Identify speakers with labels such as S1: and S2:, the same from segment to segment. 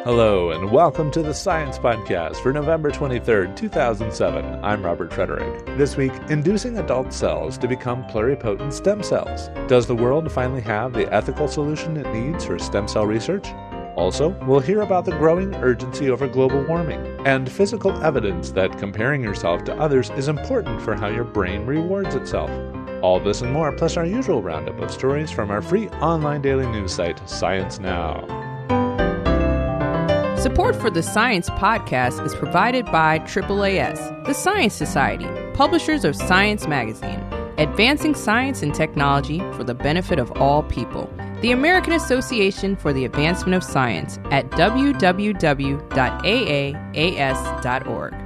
S1: Hello, and welcome to the Science Podcast for November 23rd, 2007. I'm Robert Frederick. This week, inducing adult cells to become pluripotent stem cells. Does the world finally have the ethical solution it needs for stem cell research? Also, we'll hear about the growing urgency over global warming and physical evidence that comparing yourself to others is important for how your brain rewards itself. All this and more, plus our usual roundup of stories from our free online daily news site, Science Now.
S2: Support for the Science Podcast is provided by AAAS, the Science Society, publishers of Science Magazine, advancing science and technology for the benefit of all people. The American Association for the Advancement of Science at www.aaas.org.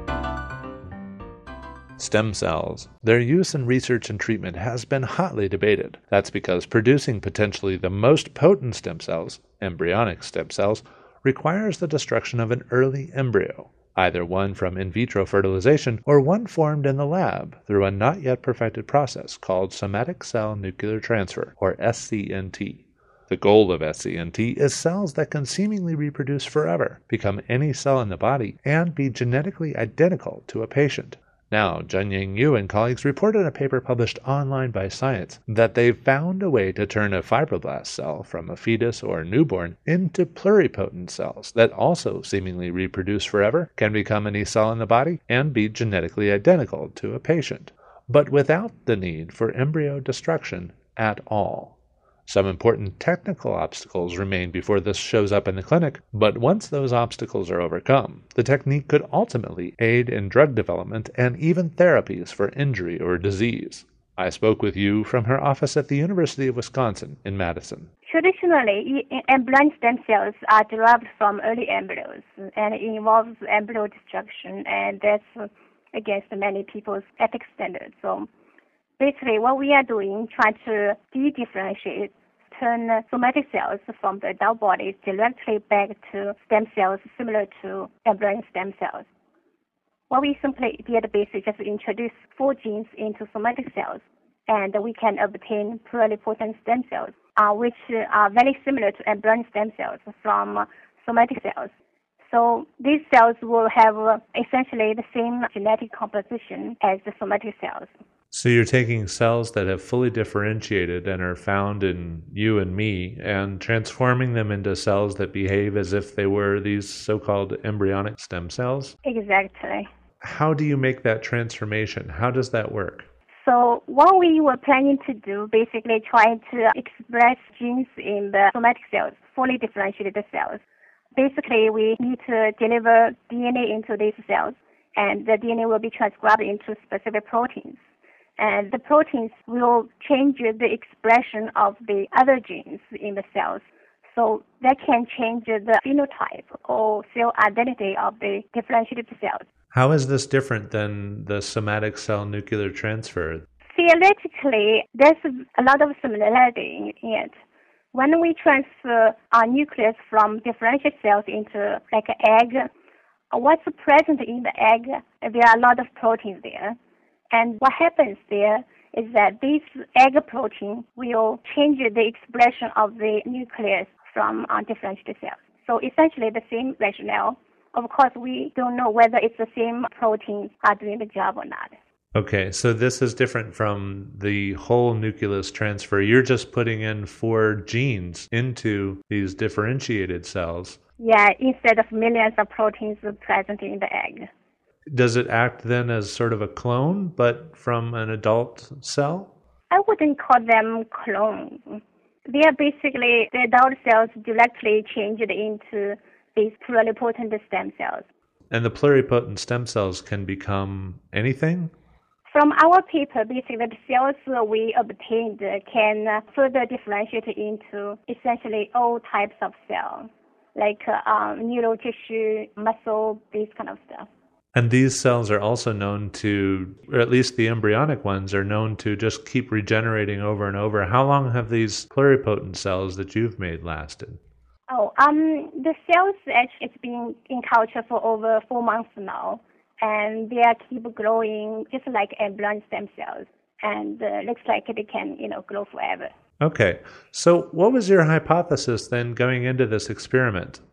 S1: Stem cells. Their use in research and treatment has been hotly debated. That's because producing potentially the most potent stem cells, embryonic stem cells, requires the destruction of an early embryo, either one from in vitro fertilization or one formed in the lab through a not yet perfected process called somatic cell nuclear transfer, or SCNT. The goal of SCNT is cells that can seemingly reproduce forever, become any cell in the body, and be genetically identical to a patient. Now, Jianying Yu and colleagues reported in a paper published online by Science that they've found a way to turn a fibroblast cell from a fetus or newborn into pluripotent cells that also seemingly reproduce forever, can become any cell in the body, and be genetically identical to a patient, but without the need for embryo destruction at all. Some important technical obstacles remain before this shows up in the clinic, but once those obstacles are overcome, the technique could ultimately aid in drug development and even therapies for injury or disease. I spoke with Yu from her office at the University of Wisconsin in Madison.
S3: Traditionally, embryonic stem cells are derived from early embryos, and it involves embryo destruction, and that's against many people's ethics standards. So basically, what we are doing, trying to de-differentiate, turn somatic cells from the adult body directly back to stem cells similar to embryonic stem cells. What we simply did basically just introduce 4 genes into somatic cells, and we can obtain pluripotent stem cells, which are very similar to embryonic stem cells from somatic cells. So these cells will have essentially the same genetic composition as the somatic cells.
S1: So you're taking cells that have fully differentiated and are found in you and me and transforming them into cells that behave as if they were these so-called embryonic stem cells?
S3: Exactly.
S1: How do you make that transformation? How does that work?
S3: So what we were planning to do, basically trying to express genes in the somatic cells, fully differentiated cells. Basically, we need to deliver DNA into these cells, and the DNA will be transcribed into specific proteins. And the proteins will change the expression of the other genes in the cells. So that can change the phenotype or cell identity of the differentiated cells.
S1: How is this different than the somatic cell nuclear transfer?
S3: Theoretically, there's a lot of similarity in it. When we transfer our nucleus from differentiated cells into like an egg, what's present in the egg, there are a lot of proteins there. And what happens there is that this egg protein will change the expression of the nucleus from differentiated cells. So essentially the same rationale. Of course, we don't know whether it's the same proteins are doing the job or not.
S1: Okay, so this is different from the whole nucleus transfer. You're just putting in 4 genes into these differentiated cells.
S3: Yeah, instead of millions of proteins present in the egg.
S1: Does it act then as sort of a clone, but from an adult cell?
S3: I wouldn't call them clones. They are basically the adult cells directly changed into these pluripotent stem cells.
S1: And the pluripotent stem cells can become anything?
S3: From our paper, basically the cells we obtained can further differentiate into essentially all types of cells, like neural tissue, muscle, this kind of stuff.
S1: And these cells are also known to, or at least the embryonic ones, are known to just keep regenerating over and over. How long have these pluripotent cells that you've made lasted?
S3: The cells actually it's been in culture for over 4 months now, and they are keep growing just like embryonic stem cells, and looks like they can grow forever.
S1: Okay, so what was your hypothesis then going into this experiment?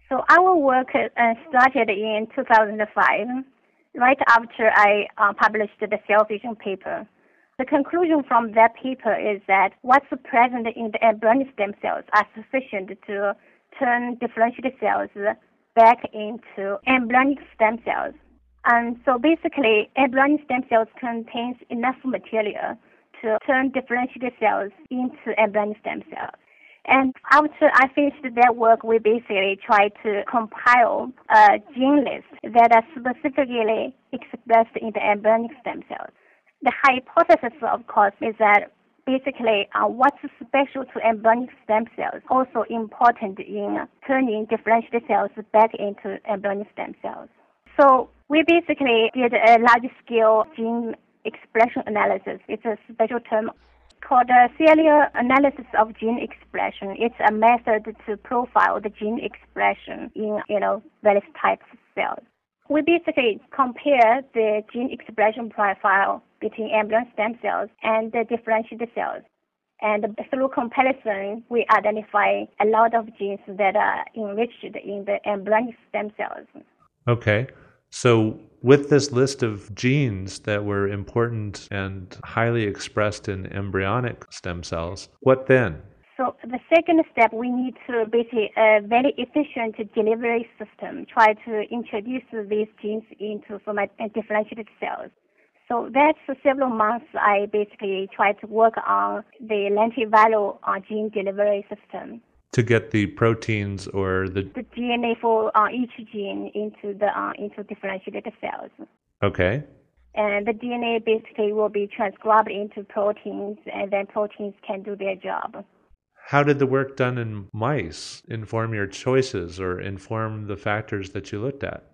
S3: So our work started in 2005, right after I published the cell vision paper. The conclusion from that paper is that what's present in the embryonic stem cells are sufficient to turn differentiated cells back into embryonic stem cells. And so basically, embryonic stem cells contains enough material to turn differentiated cells into embryonic stem cells. And after I finished that work, we basically tried to compile a gene list that are specifically expressed in the embryonic stem cells. The hypothesis, of course, is that basically what's special to embryonic stem cells also important in turning differentiated cells back into embryonic stem cells. So we basically did a large-scale gene expression analysis. It's a special term called serial analysis of gene expression. It's a method to profile the gene expression in various types of cells. We basically compare the gene expression profile between embryonic stem cells and the differentiated cells. And through comparison, we identify a lot of genes that are enriched in the embryonic stem cells.
S1: Okay. So with this list of genes that were important and highly expressed in embryonic stem cells, what then?
S3: So the second step, we need to basically a very efficient delivery system, try to introduce these genes into differentiated cells. So that's for several months I basically tried to work on the lentiviral gene delivery system.
S1: To get the proteins or the
S3: DNA for each gene into differentiated cells.
S1: Okay.
S3: And the DNA basically will be transcribed into proteins, and then proteins can do their job.
S1: How did the work done in mice inform your choices or inform the factors that you looked at?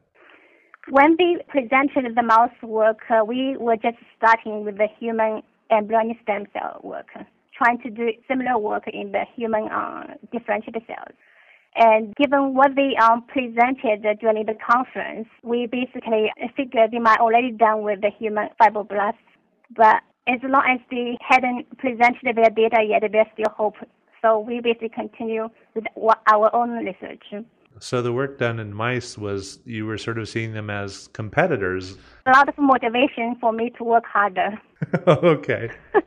S3: When we presented the mouse work, we were just starting with the human embryonic stem cell work, trying to do similar work in the human differentiated cells. And given what they presented during the conference, we basically figured they might already done with the human fibroblasts. But as long as they hadn't presented their data yet, there's still hope. So we basically continue with our own research.
S1: So the work done in mice was you were sort of seeing them as competitors.
S3: A lot of motivation for me to work harder.
S1: Okay.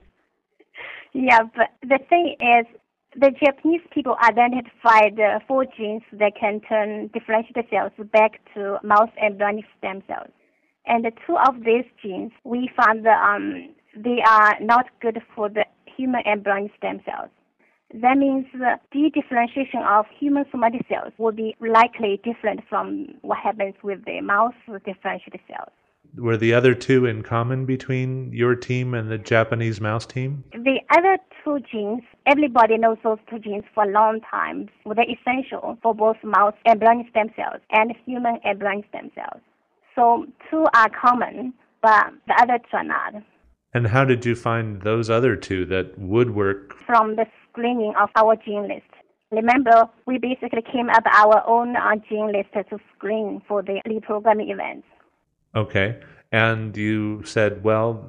S3: Yeah, but the thing is, the Japanese people identified 4 genes that can turn differentiated cells back to mouse embryonic stem cells. And the 2 of these genes, we found that they are not good for the human embryonic stem cells. That means the de-differentiation of human somatic cells will be likely different from what happens with the mouse differentiated cells.
S1: Were the other 2 in common between your team and the Japanese mouse team?
S3: The other 2 genes, everybody knows those 2 genes for a long time. They're essential for both mouse embryonic stem cells and human embryonic stem cells. So 2 are common, but the other 2 are not.
S1: And how did you find those other 2 that would work?
S3: From the screening of our gene list. Remember, we basically came up with our own gene list to screen for the reprogramming events.
S1: Okay. And you said, well,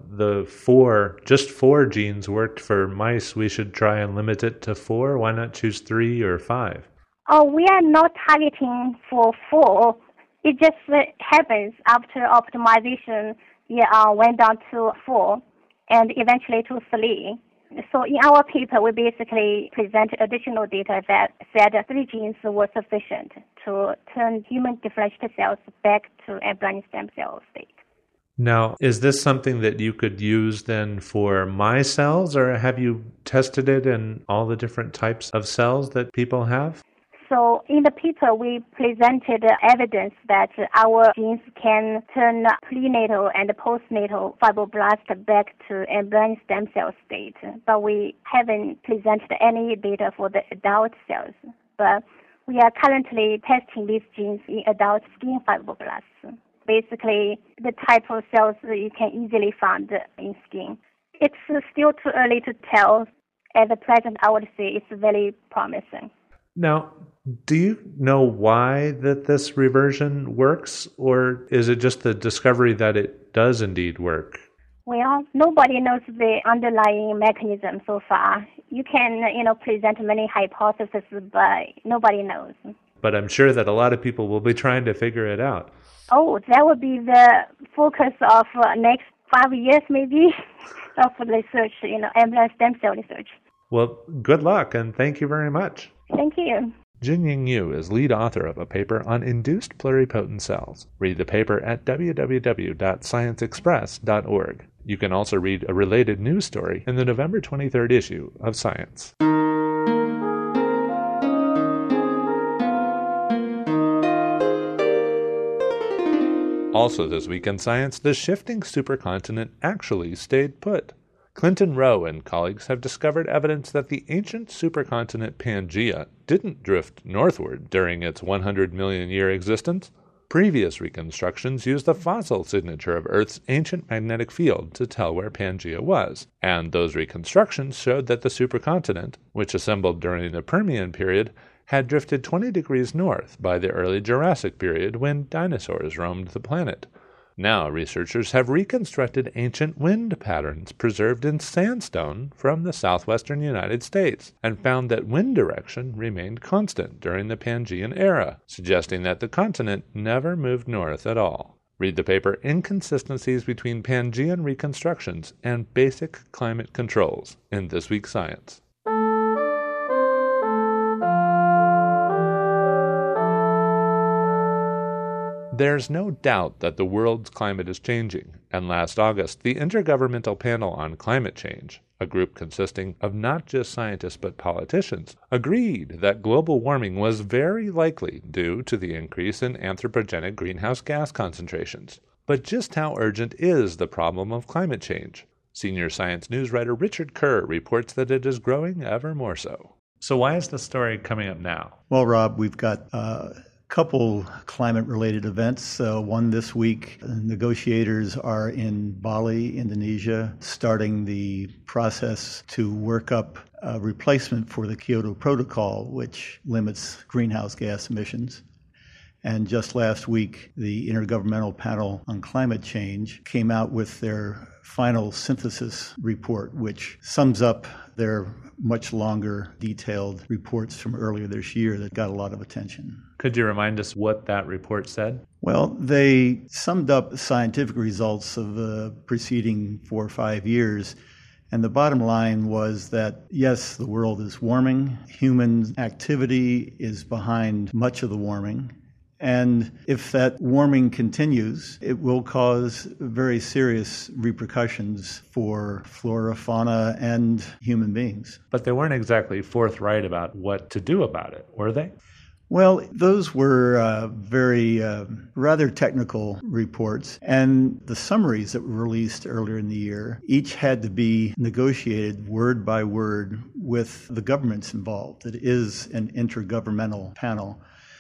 S1: just 4 genes worked for mice. We should try and limit it to 4. Why not choose 3 or 5?
S3: Oh, we are not targeting for 4. It just happens after optimization, went down to 4 and eventually to 3. So in our paper, we basically presented additional data that said 3 genes were sufficient to turn human differentiated cells back to embryonic stem cell state.
S1: Now, is this something that you could use then for my cells, or have you tested it in all the different types of cells that people have?
S3: So in the paper, we presented evidence that our genes can turn prenatal and postnatal fibroblasts back to embryonic stem cell state, but we haven't presented any data for the adult cells. But we are currently testing these genes in adult skin fibroblasts. Basically, the type of cells you can easily find in skin. It's still too early to tell. At the present, I would say it's very promising.
S1: Now, do you know why that this reversion works, or is it just the discovery that it does indeed work?
S3: Well, nobody knows the underlying mechanism so far. You can, present many hypotheses, but nobody knows.
S1: But I'm sure that a lot of people will be trying to figure it out.
S3: Oh, that would be the focus of next 5 years maybe of research, embryonic stem cell research.
S1: Well, good luck, and thank you very much.
S3: Thank you.
S1: Jinying Yu is lead author of a paper on induced pluripotent cells. Read the paper at www.scienceexpress.org. You can also read a related news story in the November 23rd issue of Science. Also this week in Science, the shifting supercontinent actually stayed put. Clinton Rowe and colleagues have discovered evidence that the ancient supercontinent Pangaea didn't drift northward during its 100 million year existence. Previous reconstructions used the fossil signature of Earth's ancient magnetic field to tell where Pangaea was, and those reconstructions showed that the supercontinent, which assembled during the Permian period, had drifted 20 degrees north by the early Jurassic period when dinosaurs roamed the planet. Now researchers have reconstructed ancient wind patterns preserved in sandstone from the southwestern United States and found that wind direction remained constant during the Pangaean era, suggesting that the continent never moved north at all. Read the paper Inconsistencies Between Pangaean Reconstructions and Basic Climate Controls in This Week's Science. There's no doubt that the world's climate is changing, and last August, the Intergovernmental Panel on Climate Change, a group consisting of not just scientists but politicians, agreed that global warming was very likely due to the increase in anthropogenic greenhouse gas concentrations. But just how urgent is the problem of climate change? Senior science news writer Richard Kerr reports that it is growing ever more so. So why is this story coming up now?
S4: Well, Rob, we've got couple climate-related events. One this week, negotiators are in Bali, Indonesia, starting the process to work up a replacement for the Kyoto Protocol, which limits greenhouse gas emissions. And just last week, the Intergovernmental Panel on Climate Change came out with their final synthesis report, which sums up their much longer, detailed reports from earlier this year that got a lot of attention.
S1: Could you remind us what that report said?
S4: Well, they summed up scientific results of the preceding 4 or 5 years. And the bottom line was that, yes, the world is warming. Human activity is behind much of the warming. And if that warming continues, it will cause very serious repercussions for flora, fauna, and human beings.
S1: But they weren't exactly forthright about what to do about it, were they?
S4: Well, those were very rather technical reports, and the summaries that were released earlier in the year each had to be negotiated word by word with the governments involved. It is an intergovernmental panel.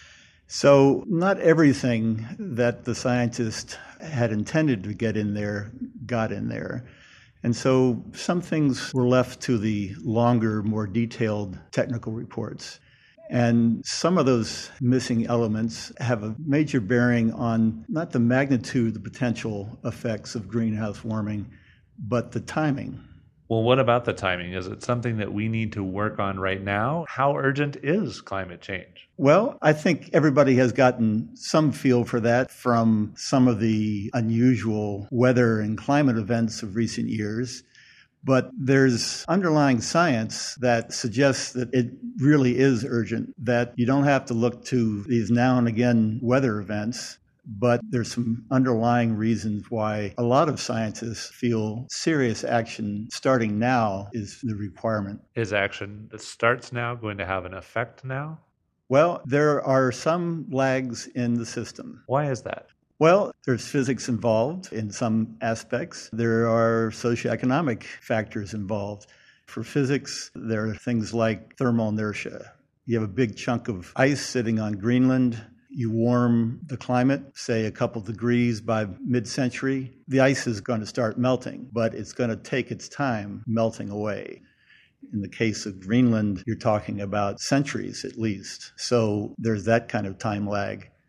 S4: So not everything that the scientists had intended to get in there got in there. And so some things were left to the longer, more detailed technical reports. And some of those missing elements have a major bearing on not the magnitude, the potential effects of greenhouse warming, but the timing.
S1: Well, what about the timing? Is it something that we need to work on right now? How urgent is climate change?
S4: Well, I think everybody has gotten some feel for that from some of the unusual weather and climate events of recent years. But there's underlying science that suggests that it really is urgent, that you don't have to look to these now and again weather events. But there's some underlying reasons why a lot of scientists feel serious action starting now is the requirement.
S1: Is action that starts now going to have an effect now?
S4: Well, there are some lags in the system.
S1: Why is that?
S4: Well, there's physics involved in some aspects. There are socioeconomic factors involved. For physics, there are things like thermal inertia. You have a big chunk of ice sitting on Greenland. You warm the climate, say a couple degrees by mid-century, the ice is going to start melting, but it's going to take its time melting away. In the case of Greenland, you're talking about centuries at least. So there's that kind of time lag.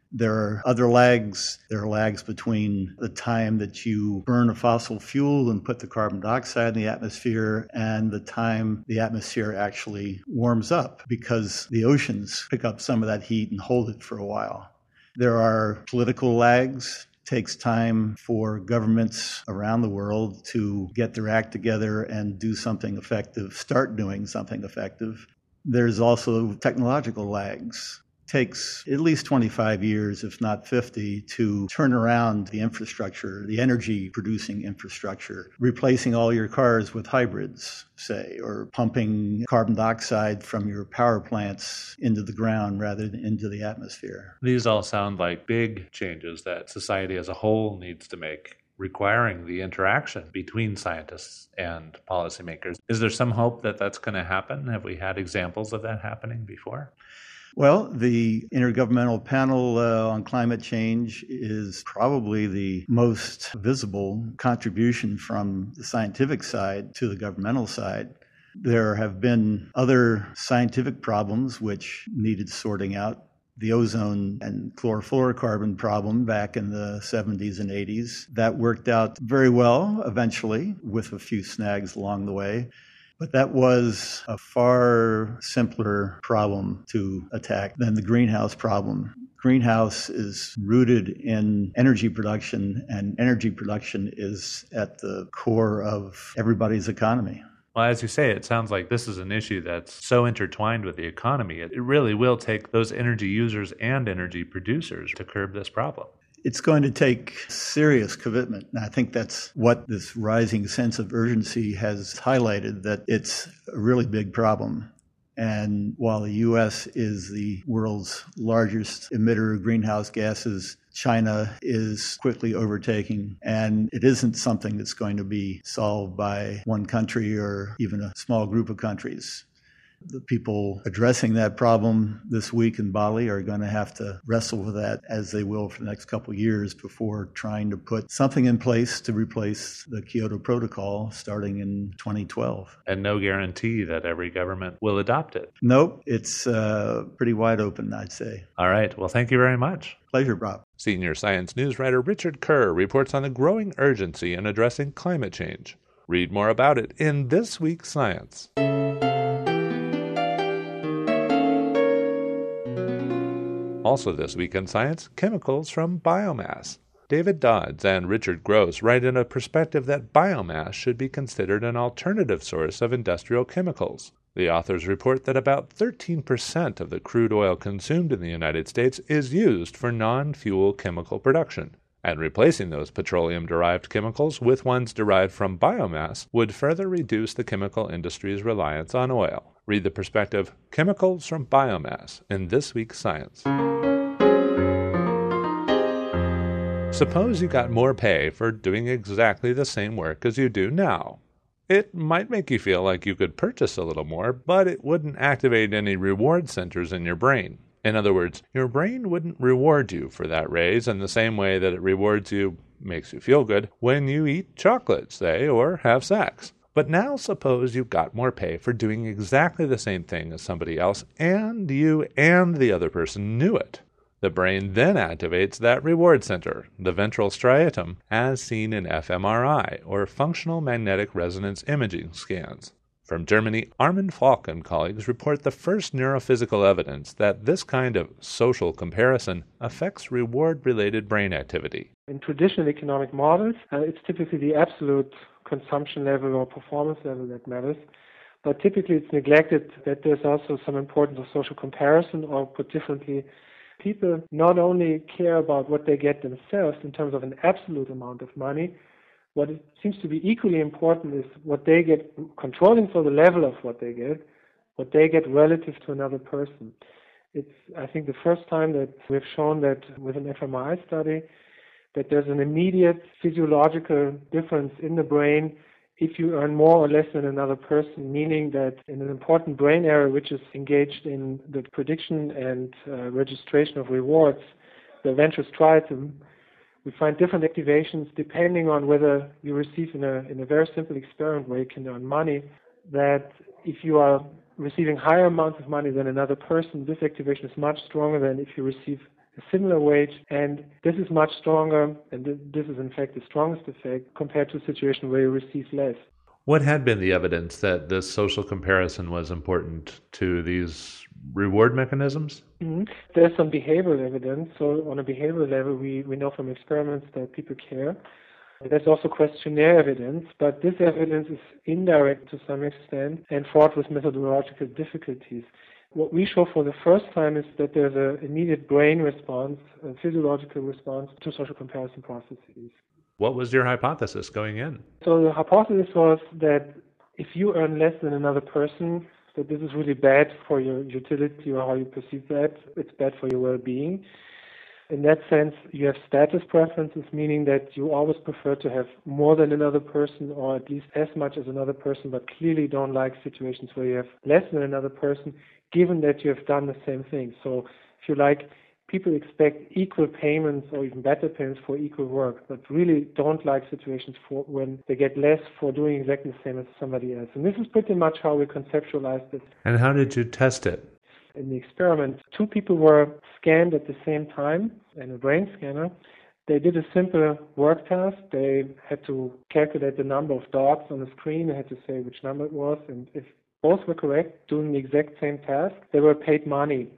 S4: There are other lags. There are lags between the time that you burn a fossil fuel and put the carbon dioxide in the atmosphere and the time the atmosphere actually warms up, because the oceans pick up some of that heat and hold it for a while. There are political lags. It takes time for governments around the world to get their act together and do something effective, start doing something effective. There's also technological lags. Takes at least 25 years, if not 50, to turn around the infrastructure, the energy-producing infrastructure, replacing all your cars with hybrids, say, or pumping carbon dioxide from your power plants into the ground rather than into the atmosphere.
S1: These all sound like big changes that society as a whole needs to make, requiring the interaction between scientists and policymakers. Is there some hope that that's going to happen? Have we had examples of that happening before?
S4: Well, the Intergovernmental Panel on Climate Change is probably the most visible contribution from the scientific side to the governmental side. There have been other scientific problems which needed sorting out. The ozone and chlorofluorocarbon problem back in the 70s and 80s. That worked out very well eventually, with a few snags along the way. But that was a far simpler problem to attack than the greenhouse problem. Greenhouse is rooted in energy production, and energy production is at the core of everybody's economy.
S1: Well, as you say, it sounds like this is an issue that's so intertwined with the economy. It really will take those energy users and energy producers to curb this problem.
S4: It's going to take serious commitment. And I think that's what this rising sense of urgency has highlighted, that it's a really big problem. And while the U.S. is the world's largest emitter of greenhouse gases, China is quickly overtaking, and it isn't something that's going to be solved by one country or even a small group of countries. The people addressing that problem this week in Bali are going to have to wrestle with that, as they will for the next couple of years, before trying to put something in place to replace the Kyoto Protocol starting in 2012.
S1: And no guarantee that every government will adopt it.
S4: Nope, it's pretty wide open, I'd say.
S1: All right. Well, thank you very much.
S4: Pleasure, Bob.
S1: Senior science news writer Richard Kerr reports on the growing urgency in addressing climate change. Read more about it in this week's Science. Also this week in Science, chemicals from biomass. David Dodds and Richard Gross write in a perspective that biomass should be considered an alternative source of industrial chemicals. The authors report that about 13% of the crude oil consumed in the United States is used for non-fuel chemical production, and replacing those petroleum-derived chemicals with ones derived from biomass would further reduce the chemical industry's reliance on oil. Read the perspective, Chemicals from Biomass, in this week's Science. Suppose you got more pay for doing exactly the same work as you do now. It might make you feel like you could purchase a little more, but it wouldn't activate any reward centers in your brain. In other words, your brain wouldn't reward you for that raise in the same way that it rewards you, makes you feel good, when you eat chocolate, say, or have sex. But now suppose you got more pay for doing exactly the same thing as somebody else, and you and the other person knew it. The brain then activates that reward center, the ventral striatum, as seen in fMRI, or functional magnetic resonance imaging scans. From Germany, Armin Falk and colleagues report the first neurophysical evidence that this kind of social comparison affects reward-related brain activity.
S5: In traditional economic models, it's typically the absolute consumption level or performance level that matters. But typically it's neglected that there's also some importance of social comparison, or put differently, people not only care about what they get themselves in terms of an absolute amount of money. What it seems to be equally important is what they get, controlling for the level of what they get relative to another person. It's, I think, the first time that we've shown that with an fMRI study that there's an immediate physiological difference in the brain if you earn more or less than another person, meaning that in an important brain area which is engaged in the prediction and registration of rewards, the ventral striatum, we find different activations depending on whether you receive in a very simple experiment where you can earn money, that if you are receiving higher amounts of money than another person, this activation is much stronger than if you receive a similar wage, and this is much stronger, and this is in fact the strongest effect compared to a situation where you receive less.
S1: What had been the evidence that this social comparison was important to these reward mechanisms?
S5: There's some behavioral evidence. So on a behavioral level, we know from experiments that people care. There's also questionnaire evidence, but this evidence is indirect to some extent and fraught with methodological difficulties. What we show for the first time is that there's an immediate brain response, a physiological response to social comparison processes.
S1: What was your hypothesis going in?
S5: So the hypothesis was that if you earn less than another person, that this is really bad for your utility or how you perceive that. It's bad for your well-being. In that sense, you have status preferences, meaning that you always prefer to have more than another person or at least as much as another person, but clearly don't like situations where you have less than another person, given that you have done the same thing. So if you like, people expect equal payments or even better payments for equal work, but really don't like situations for when they get less for doing exactly the same as somebody else. And this is pretty much how we conceptualized it.
S1: And how did you test it?
S5: In the experiment, 2 people were scanned at the same time in a brain scanner. They did a simple work task. They had to calculate the number of dots on the screen. They had to say which number it was. And if both were correct, doing the exact same task, they were paid money.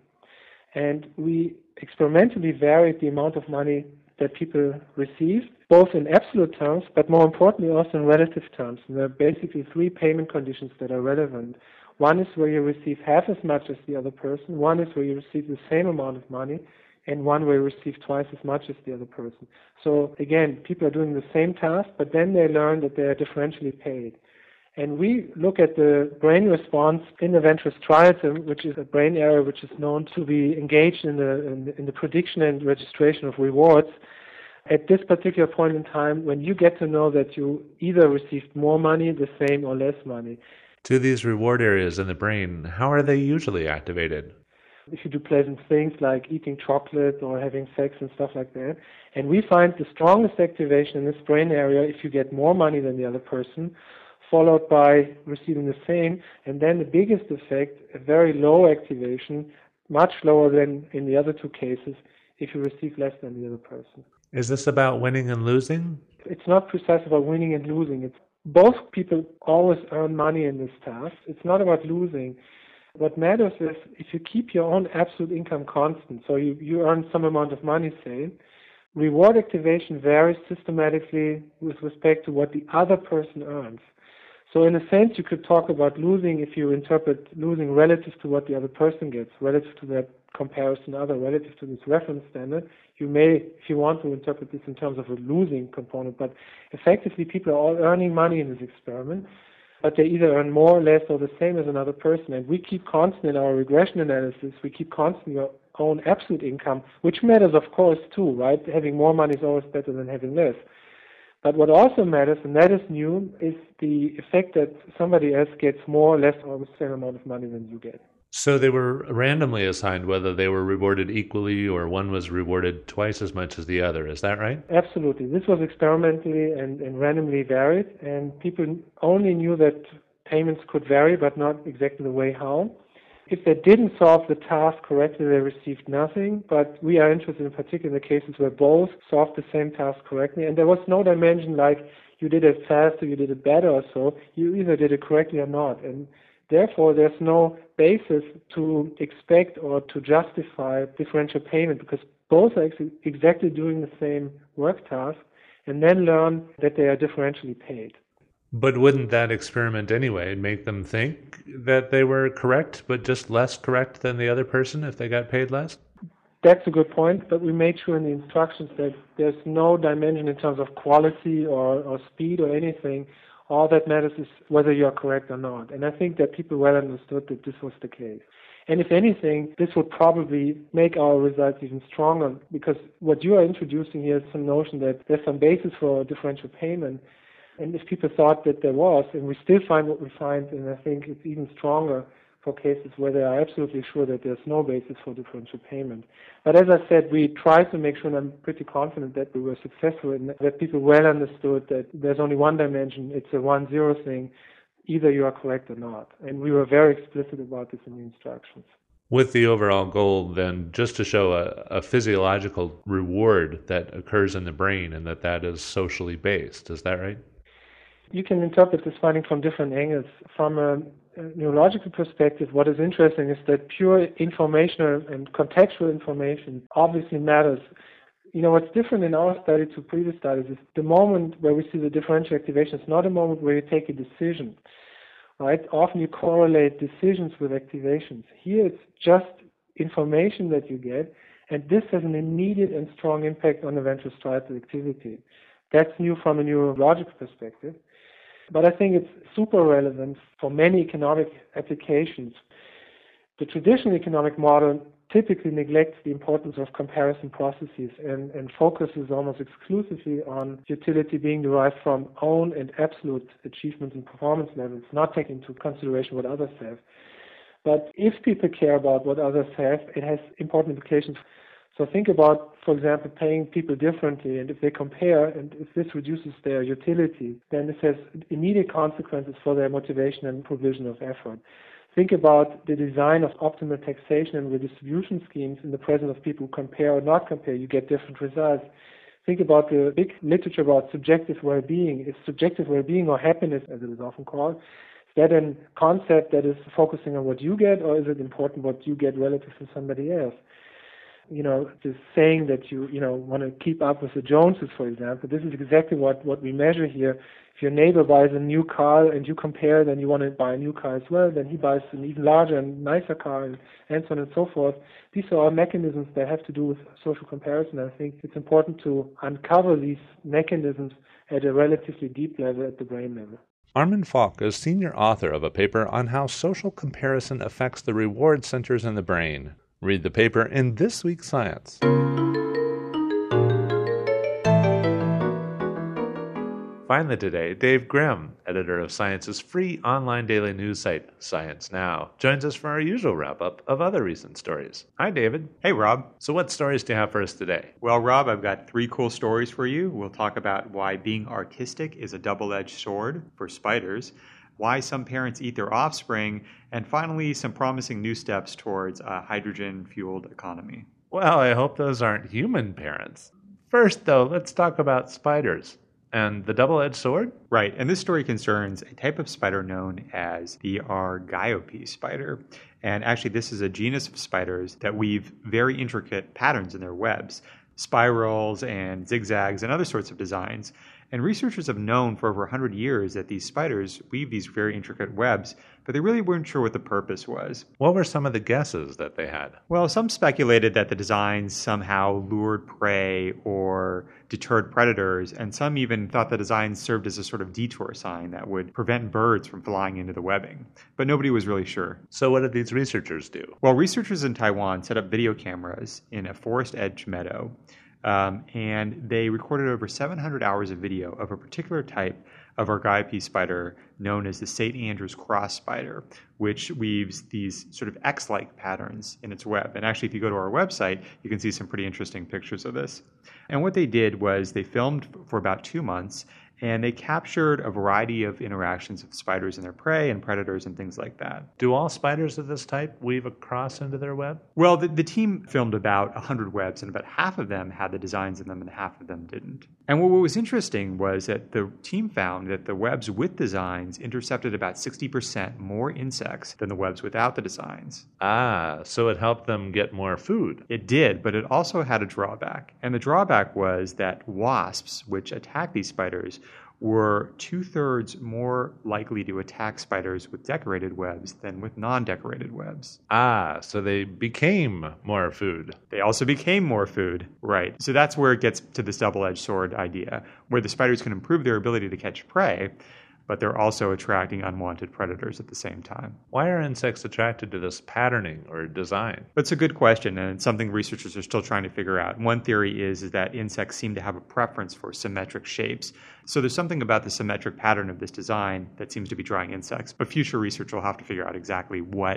S5: And we experimentally varied the amount of money that people received, both in absolute terms, but more importantly also in relative terms. And there are basically 3 payment conditions that are relevant. One is where you receive half as much as the other person, one is where you receive the same amount of money, and one where you receive twice as much as the other person. So again, people are doing the same task, but then they learn that they are differentially paid. And we look at the brain response in the ventral striatum, which is a brain area which is known to be engaged in the prediction and registration of rewards. At this particular point in time, when you get to know that you either received more money, the same, or less money.
S1: To these reward areas in the brain, how are they usually activated?
S5: If you do pleasant things like eating chocolate or having sex and stuff like that. And we find the strongest activation in this brain area if you get more money than the other person, followed by receiving the same, and then the biggest effect, a very low activation, much lower than in the other 2 cases, if you receive less than the other person.
S1: Is this about winning and losing?
S5: It's not precise about winning and losing. It's both people always earn money in this task. It's not about losing. What matters is if you keep your own absolute income constant, so you earn some amount of money, say, reward activation varies systematically with respect to what the other person earns. So in a sense, you could talk about losing if you interpret losing relative to what the other person gets, relative to that comparison other, relative to this reference standard. You may, if you want to interpret this in terms of a losing component, but effectively people are all earning money in this experiment, but they either earn more or less or the same as another person. And we keep constant in our regression analysis, we keep constant your own absolute income, which matters of course too, right? Having more money is always better than having less. But what also matters, and that is new, is the effect that somebody else gets more or less or the same amount of money than you get.
S1: So they were randomly assigned whether they were rewarded equally or one was rewarded twice as much as the other. Is that right?
S5: Absolutely. This was experimentally and randomly varied, and people only knew that payments could vary, but not exactly the way how. If they didn't solve the task correctly, they received nothing, but we are interested in particular cases where both solved the same task correctly, and there was no dimension like you did it fast or you did it better or so. You either did it correctly or not, and therefore there's no basis to expect or to justify differential payment because both are exactly doing the same work task and then learn that they are differentially paid.
S1: But wouldn't that experiment anyway make them think that they were correct, but just less correct than the other person if they got paid less?
S5: That's a good point, but we made sure in the instructions that there's no dimension in terms of quality or speed or anything. All that matters is whether you're correct or not. And I think that people well understood that this was the case. And if anything, this would probably make our results even stronger because what you are introducing here is some notion that there's some basis for differential payment. And if people thought that there was, and we still find what we find, and I think it's even stronger for cases where they are absolutely sure that there's no basis for differential payment. But as I said, we try to make sure, and I'm pretty confident that we were successful in that people well understood that there's only one dimension, it's a 1-0 thing, either you are correct or not. And we were very explicit about this in the instructions.
S1: With the overall goal then just to show a physiological reward that occurs in the brain and that is socially based. Is that right?
S5: You can interpret this finding from different angles. From a neurological perspective, what is interesting is that pure informational and contextual information obviously matters. What's different in our study to previous studies is the moment where we see the differential activation is not a moment where you take a decision, right? Often you correlate decisions with activations. Here it's just information that you get, and this has an immediate and strong impact on the ventral striatal activity. That's new from a neurological perspective. But I think it's super relevant for many economic applications. The traditional economic model typically neglects the importance of comparison processes and focuses almost exclusively on utility being derived from own and absolute achievements and performance levels, not taking into consideration what others have. But if people care about what others have, it has important implications. So think about, for example, paying people differently, and if they compare, and if this reduces their utility, then this has immediate consequences for their motivation and provision of effort. Think about the design of optimal taxation and redistribution schemes in the presence of people who compare or not compare. You get different results. Think about the big literature about subjective well-being. Is subjective well-being or happiness, as it is often called, is that a concept that is focusing on what you get, or is it important what you get relative to somebody else? This saying that you want to keep up with the Joneses, for example, this is exactly what we measure here. If your neighbor buys a new car and you compare, then you want to buy a new car as well, then he buys an even larger and nicer car, and so on and so forth. These are all mechanisms that have to do with social comparison. I think it's important to uncover these mechanisms at a relatively deep level, at the brain level.
S1: Armin Falk is senior author of a paper on how social comparison affects the reward centers in the brain. Read the paper in this week's Science. Finally today, Dave Grimm, editor of Science's free online daily news site, Science Now, joins us for our usual wrap-up of other recent stories. Hi, David.
S6: Hey, Rob.
S1: So what stories do you have for us today?
S6: Well, Rob, I've got 3 cool stories for you. We'll talk about why being artistic is a double-edged sword for spiders, why some parents eat their offspring, and finally, some promising new steps towards a hydrogen-fueled economy.
S1: Well, I hope those aren't human parents. First, though, let's talk about spiders. And the double-edged sword?
S6: Right, and this story concerns a type of spider known as the Argiope spider. And actually, this is a genus of spiders that weave very intricate patterns in their webs, spirals and zigzags and other sorts of designs. And researchers have known for over 100 years that these spiders weave these very intricate webs, but they really weren't sure what the purpose was.
S1: What were some of the guesses that they had?
S6: Well, some speculated that the designs somehow lured prey or deterred predators, and some even thought the designs served as a sort of detour sign that would prevent birds from flying into the webbing. But nobody was really sure.
S1: So what did these researchers do?
S6: Well, researchers in Taiwan set up video cameras in a forest edge meadow. And they recorded over 700 hours of video of a particular type of Argiope spider known as the St. Andrew's cross spider, which weaves these sort of X-like patterns in its web. And actually, if you go to our website, you can see some pretty interesting pictures of this. And what they did was they filmed for about 2 months, and they captured a variety of interactions of spiders and their prey and predators and things like that.
S1: Do all spiders of this type weave across into their web?
S6: Well, the team filmed about 100 webs, and about half of them had the designs in them and half of them didn't. And what was interesting was that the team found that the webs with designs intercepted about 60% more insects than the webs without the designs.
S1: Ah, so it helped them get more food.
S6: It did, but it also had a drawback. And the drawback was that wasps, which attack these spiders, were 2/3 more likely to attack spiders with decorated webs than with non-decorated webs.
S1: Ah, so they became more food.
S6: They also became more food, right. So that's where it gets to this double-edged sword idea, where the spiders can improve their ability to catch prey, but they're also attracting unwanted predators at the same time.
S1: Why are insects attracted to this patterning or design?
S6: That's a good question, and it's something researchers are still trying to figure out. One theory is that insects seem to have a preference for symmetric shapes. So there's something about the symmetric pattern of this design that seems to be drawing insects, but future research will have to figure out exactly what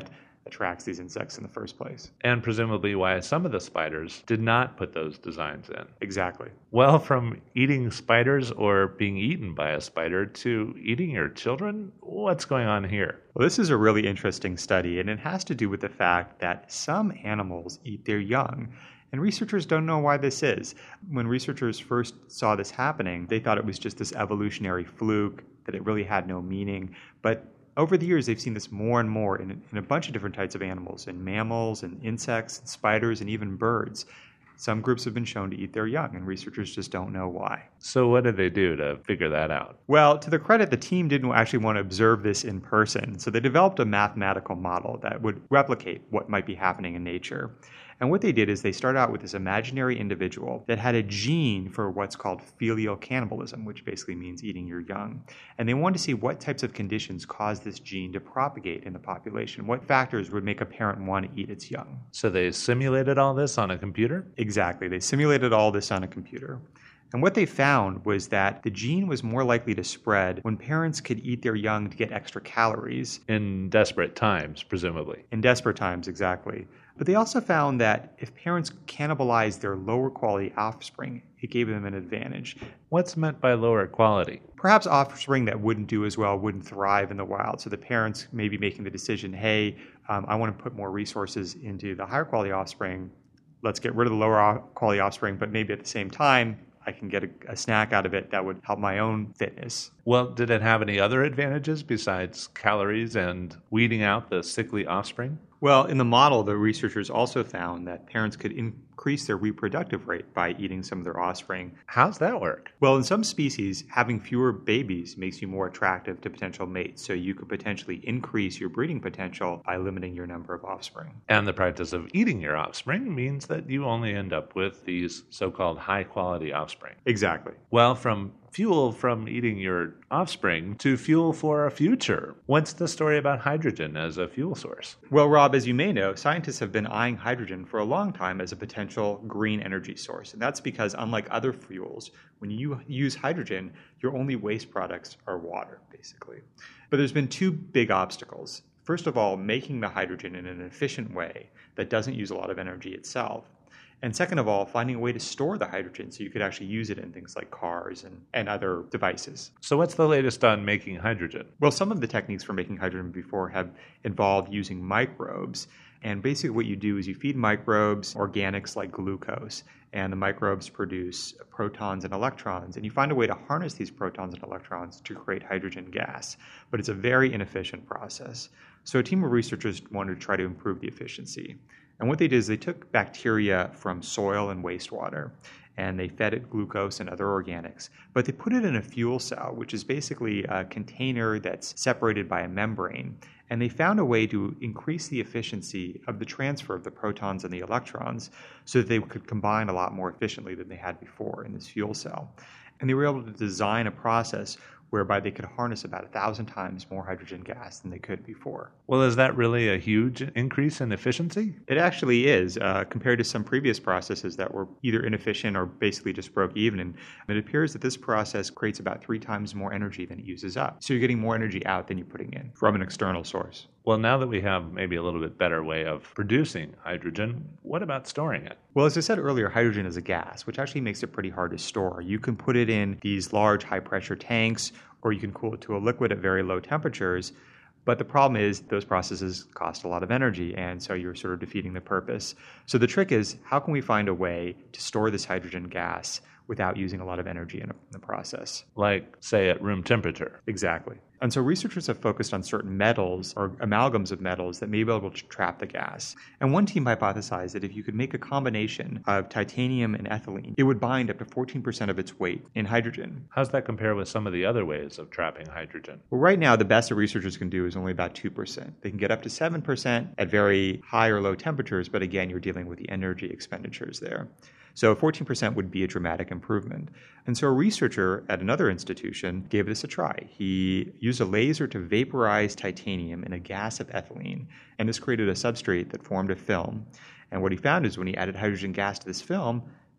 S6: attracts these insects in the first place.
S1: And presumably why some of the spiders did not put those designs in.
S6: Exactly.
S1: Well, from eating spiders or being eaten by a spider to eating your children, what's going on here?
S6: Well, this is a really interesting study, and it has to do with the fact that some animals eat their young. And researchers don't know why this is. When researchers first saw this happening, they thought it was just this evolutionary fluke, that it really had no meaning. But over the years, they've seen this more and more in a bunch of different types of animals, in mammals and insects and spiders and even birds. Some groups have been shown to eat their young, and researchers just don't know why.
S1: So what did they do to figure that out?
S6: Well, to their credit, the team didn't actually want to observe this in person, so they developed a mathematical model that would replicate what might be happening in nature. And what they did is they started out with this imaginary individual that had a gene for what's called filial cannibalism, which basically means eating your young. And they wanted to see what types of conditions cause this gene to propagate in the population. What factors would make a parent want to eat its young?
S1: So they simulated all this on a computer?
S6: Exactly. They simulated all this on a computer. And what they found was that the gene was more likely to spread when parents could eat their young to get extra calories.
S1: In desperate times, presumably.
S6: In desperate times, exactly. But they also found that if parents cannibalized their lower quality offspring, it gave them an advantage.
S1: What's meant by lower quality?
S6: Perhaps offspring that wouldn't do as well wouldn't thrive in the wild. So the parents may be making the decision, hey, I want to put more resources into the higher quality offspring. Let's get rid of the lower quality offspring, but maybe at the same time, I can get a snack out of it that would help my own fitness.
S1: Well, did it have any other advantages besides calories and weeding out the sickly offspring?
S6: Well, in the model, the researchers also found that parents could increase their reproductive rate by eating some of their offspring.
S1: How's that work?
S6: Well, in some species, having fewer babies makes you more attractive to potential mates, so you could potentially increase your breeding potential by limiting your number of offspring.
S1: And the practice of eating your offspring means that you only end up with these so-called high-quality offspring.
S6: Exactly.
S1: Well, from fuel from eating your offspring to fuel for a future. What's the story about hydrogen as a fuel source?
S6: Well, Rob, as you may know, scientists have been eyeing hydrogen for a long time as a potential green energy source. And that's because, unlike other fuels, when you use hydrogen, your only waste products are water, basically. But there's been two big obstacles. First of all, making the hydrogen in an efficient way that doesn't use a lot of energy itself. And second of all, finding a way to store the hydrogen so you could actually use it in things like cars and other devices.
S1: So what's the latest on making hydrogen?
S6: Well, some of the techniques for making hydrogen before have involved using microbes. And basically what you do is you feed microbes organics like glucose, and the microbes produce protons and electrons, and you find a way to harness these protons and electrons to create hydrogen gas. But it's a very inefficient process. So a team of researchers wanted to try to improve the efficiency. And what they did is they took bacteria from soil and wastewater, and they fed it glucose and other organics, but they put it in a fuel cell, which is basically a container that's separated by a membrane. And they found a way to increase the efficiency of the transfer of the protons and the electrons so that they could combine a lot more efficiently than they had before in this fuel cell. And they were able to design a process whereby they could harness about 1,000 times more hydrogen gas than they could before.
S1: Well, is that really a huge increase in efficiency?
S6: It actually is, compared to some previous processes that were either inefficient or basically just broke even. And it appears that this process creates about 3 times more energy than it uses up. So you're getting more energy out than you're putting in from an external source.
S1: Well, now that we have maybe a little bit better way of producing hydrogen, what about storing it?
S6: Well, as I said earlier, hydrogen is a gas, which actually makes it pretty hard to store. You can put it in these large high-pressure tanks, or you can cool it to a liquid at very low temperatures. But the problem is those processes cost a lot of energy, and so you're sort of defeating the purpose. So the trick is, how can we find a way to store this hydrogen gas without using a lot of energy in the process?
S1: Like, say, at room temperature.
S6: Exactly. And so researchers have focused on certain metals or amalgams of metals that may be able to trap the gas. And one team hypothesized that if you could make a combination of titanium and ethylene, it would bind up to 14% of its weight in hydrogen.
S1: How's that compare with some of the other ways of trapping hydrogen?
S6: Well, right now, the best that researchers can do is only about 2%. They can get up to 7% at very high or low temperatures, but again, you're dealing with the energy expenditures there. So 14% would be a dramatic improvement. And so a researcher at another institution gave this a try. He used a laser to vaporize titanium in a gas of ethylene, and this created a substrate that formed a film. And what he found is when he added hydrogen gas to this film,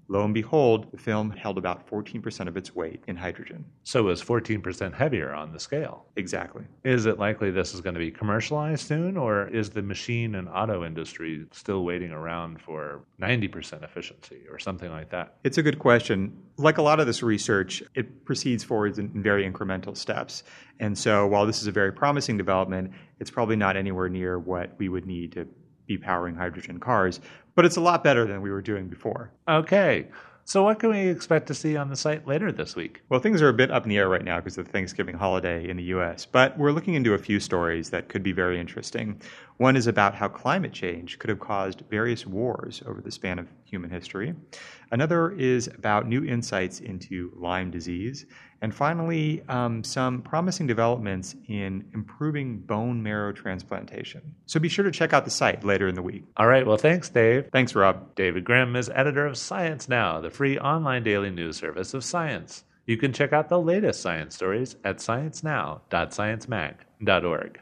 S6: Lo and behold, the film held about 14% of its weight in hydrogen.
S1: So it was 14% heavier on the scale.
S6: Exactly.
S1: Is it likely this is going to be commercialized soon, or is the machine and auto industry still waiting around for 90% efficiency or something like that?
S6: It's a good question. Like a lot of this research, it proceeds forwards in very incremental steps. And so while this is a very promising development, it's probably not anywhere near what we would need to be powering hydrogen cars, but it's a lot better than we were doing before.
S1: Okay. So what can we expect to see on the site later this week?
S6: Well, things are a bit up in the air right now because of the Thanksgiving holiday in the U.S., but we're looking into a few stories that could be very interesting. One is about how climate change could have caused various wars over the span of human history. Another is about new insights into Lyme disease. And finally, some promising developments in improving bone marrow transplantation. So be sure to check out the site later in the week.
S1: All right. Well, thanks, Dave.
S6: Thanks, Rob.
S1: David Grimm is editor of Science Now, the free online daily news service of science. You can check out the latest science stories at sciencenow.sciencemag.org.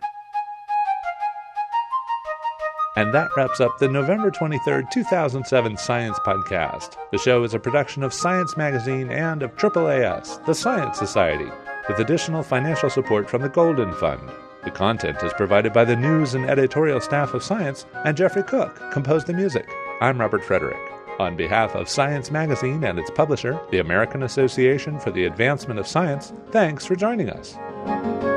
S1: And that wraps up the November 23rd, 2007 Science Podcast. The show is a production of Science Magazine and of AAAS, the Science Society, with additional financial support from the Golden Fund. The content is provided by the news and editorial staff of Science, and Jeffrey Cook composed the music. I'm Robert Frederick. On behalf of Science Magazine and its publisher, the American Association for the Advancement of Science, thanks for joining us.